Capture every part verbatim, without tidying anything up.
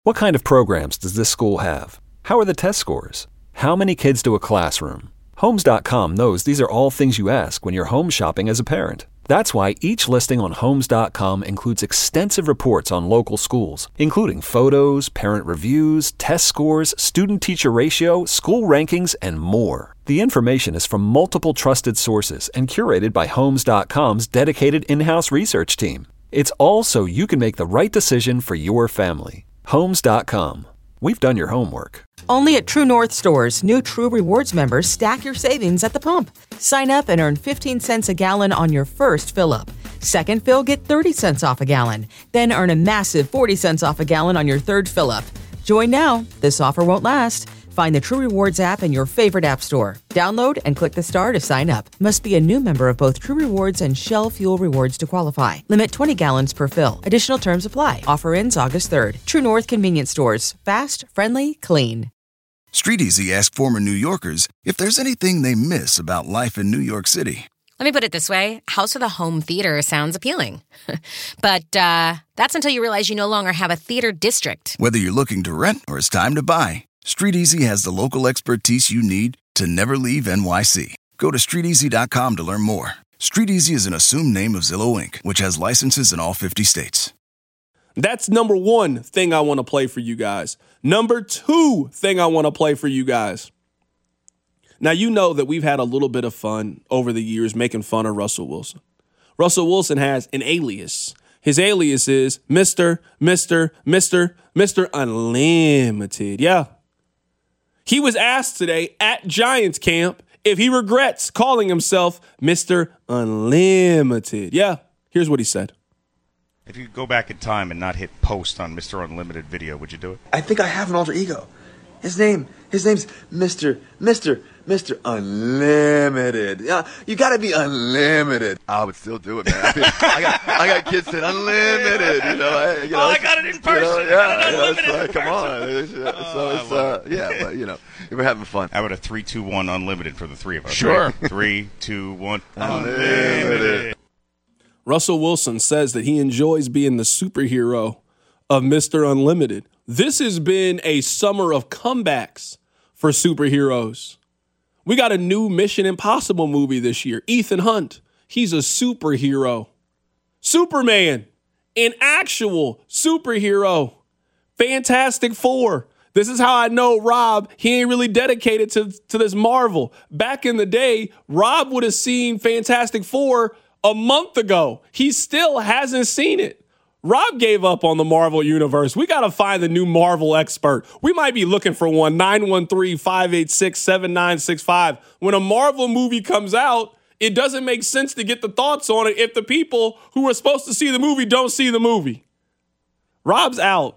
What kind of programs does this school have? How are the test scores? How many kids do a classroom? Homes dot com knows these are all things you ask when you're home shopping as a parent. That's why each listing on Homes dot com includes extensive reports on local schools, including photos, parent reviews, test scores, student-teacher ratio, school rankings, and more. The information is from multiple trusted sources and curated by Homes dot com's dedicated in-house research team. It's all so you can make the right decision for your family. Homes dot com. We've done your homework. Only at True North stores, new True Rewards members stack your savings at the pump. Sign up and earn fifteen cents a gallon on your first fill-up. Second fill, get thirty cents off a gallon. Then earn a massive forty cents off a gallon on your third fill-up. Join now. This offer won't last. Find the True Rewards app in your favorite app store. Download and click the star to sign up. Must be a new member of both True Rewards and Shell Fuel Rewards to qualify. Limit twenty gallons per fill. Additional terms apply. Offer ends August third. True North Convenience Stores. Fast, friendly, clean. StreetEasy asked former New Yorkers if there's anything they miss about life in New York City. Let me put it this way. House with a home theater sounds appealing. But uh, that's until you realize you no longer have a theater district. Whether you're looking to rent or it's time to buy, StreetEasy has the local expertise you need to never leave N Y C. Go to street easy dot com to learn more. StreetEasy is an assumed name of Zillow Incorporated, which has licenses in all fifty states. That's number one thing I want to play for you guys. Number two thing I want to play for you guys. Now, you know that we've had a little bit of fun over the years making fun of Russell Wilson. Russell Wilson has an alias. His alias is Mister, Mister, Mister, Mister Unlimited. Yeah. He was asked today at Giants camp if he regrets calling himself Mister Unlimited. Yeah. Here's what he said. If you could go back in time and not hit post on Mister Unlimited video, would you do it? I think I have an alter ego. His name, his name's Mister Mister Mister Unlimited. Yeah, you gotta be unlimited. I would still do it, man. I, mean, I got, I got kids saying unlimited. You know, I, you know, oh, I got it in person. You know, yeah, you know, it's like, come on. It's, oh, so it's, uh, yeah, but you know, we're having fun. How about a three, two, one unlimited for the three of us? Sure. Right? Three, two, one, unlimited. unlimited. Russell Wilson says that he enjoys being the superhero of Mister Unlimited. This has been a summer of comebacks for superheroes. We got a new Mission Impossible movie this year. Ethan Hunt, he's a superhero. Superman, an actual superhero. Fantastic Four. This is how I know Rob, he ain't really dedicated to, to this Marvel. Back in the day, Rob would have seen Fantastic Four a month ago. He still hasn't seen it. Rob gave up on the Marvel universe. We got to find the new Marvel expert. We might be looking for one. nine one three, five eight six, seven nine six five. When a Marvel movie comes out, it doesn't make sense to get the thoughts on it if the people who are supposed to see the movie don't see the movie. Rob's out.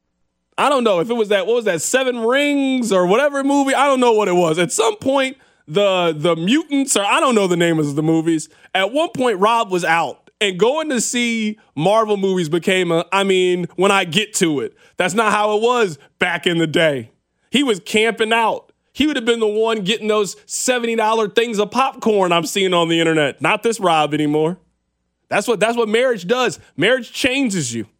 I don't know if it was that, what was that, Seven Rings or whatever movie? I don't know what it was. At some point, the, the mutants, or I don't know the names of the movies. At one point, Rob was out. And going to see Marvel movies became a, I mean, when I get to it. That's not how it was back in the day. He was camping out. He would have been the one getting those seventy dollars things of popcorn I'm seeing on the internet. Not this Rob anymore. That's what, that's what marriage does. Marriage changes you.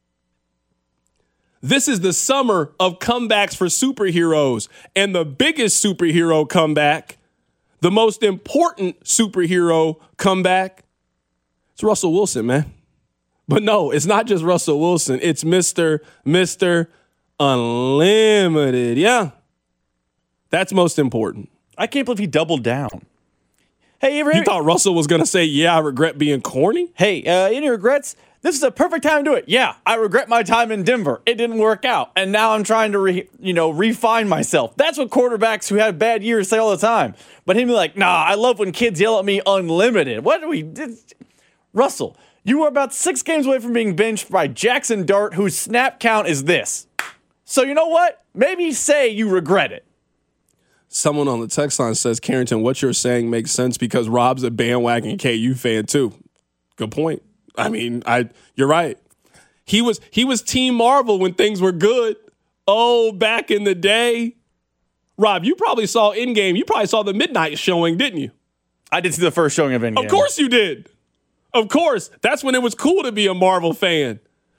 This is the summer of comebacks for superheroes. And the biggest superhero comeback, the most important superhero comeback, it's Russell Wilson, man. But no, it's not just Russell Wilson. It's Mister Mister Unlimited. Yeah. That's most important. I can't believe he doubled down. Hey, you ever You thought Russell was going to say, yeah, I regret being corny? Hey, uh, any regrets? This is a perfect time to do it. Yeah, I regret my time in Denver. It didn't work out. And now I'm trying to, re, you know, refine myself. That's what quarterbacks who have bad years say all the time. But he'd be like, nah, I love when kids yell at me unlimited. What do we... Did, Russell, you are about six games away from being benched by Jackson Dart, whose snap count is this. So you know what? Maybe say you regret it. Someone on the text line says, Carrington, what you're saying makes sense because Rob's a bandwagon K U fan too. Good point. I mean, I you're right. He was he was Team Marvel when things were good. Oh, back in the day. Rob, you probably saw Endgame. You probably saw the midnight showing, didn't you? I did see the first showing of Endgame. Of course you did. Of course. That's when it was cool to be a Marvel fan.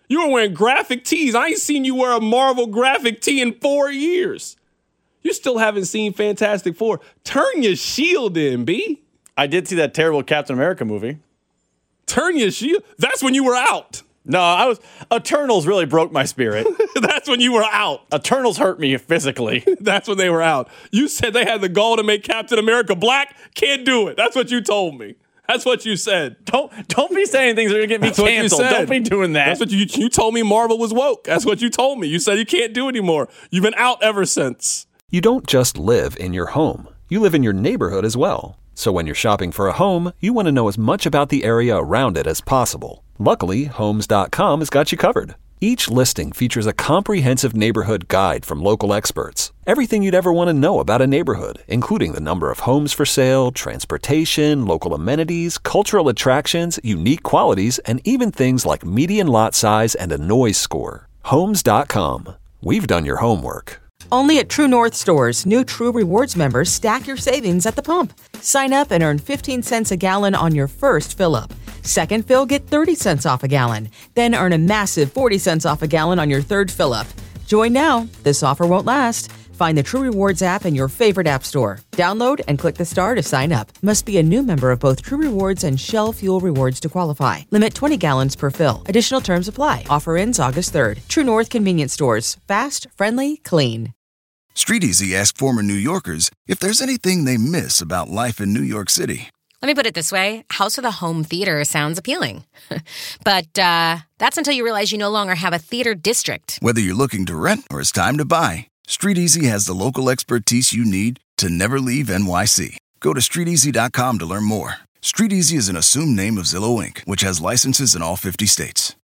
You were wearing graphic tees. I ain't seen you wear a Marvel graphic tee in four years. You still haven't seen Fantastic Four. Turn your shield in, B. I did see that terrible Captain America movie. Turn your shield? That's when you were out. No, I was. Eternals really broke my spirit. That's when you were out. Eternals hurt me physically. That's when they were out. You said they had the goal to make Captain America black. Can't do it. That's what you told me. That's what you said. Don't don't be saying things that are gonna get me That's what you canceled. said. Don't be doing that. That's what you you told me. Marvel was woke. That's what you told me. You said you can't do anymore. You've been out ever since. You don't just live in your home. You live in your neighborhood as well. So when you're shopping for a home, you want to know as much about the area around it as possible. Luckily, Homes dot com has got you covered. Each listing features a comprehensive neighborhood guide from local experts. Everything you'd ever want to know about a neighborhood, including the number of homes for sale, transportation, local amenities, cultural attractions, unique qualities, and even things like median lot size and a noise score. Homes dot com. We've done your homework. Only at True North stores, new True Rewards members stack your savings at the pump. Sign up and earn fifteen cents a gallon on your first fill-up. Second fill, get thirty cents off a gallon. Then earn a massive forty cents off a gallon on your third fill-up. Join now. This offer won't last. Find the True Rewards app in your favorite app store. Download and click the star to sign up. Must be a new member of both True Rewards and Shell Fuel Rewards to qualify. Limit twenty gallons per fill. Additional terms apply. Offer ends August third. True North Convenience Stores. Fast, friendly, clean. StreetEasy asked former New Yorkers if there's anything they miss about life in New York City. Let me put it this way. House with a home theater sounds appealing. But uh, that's until you realize you no longer have a theater district. Whether you're looking to rent or it's time to buy, StreetEasy has the local expertise you need to never leave N Y C. Go to street easy dot com to learn more. StreetEasy is an assumed name of Zillow Incorporated, which has licenses in all fifty states.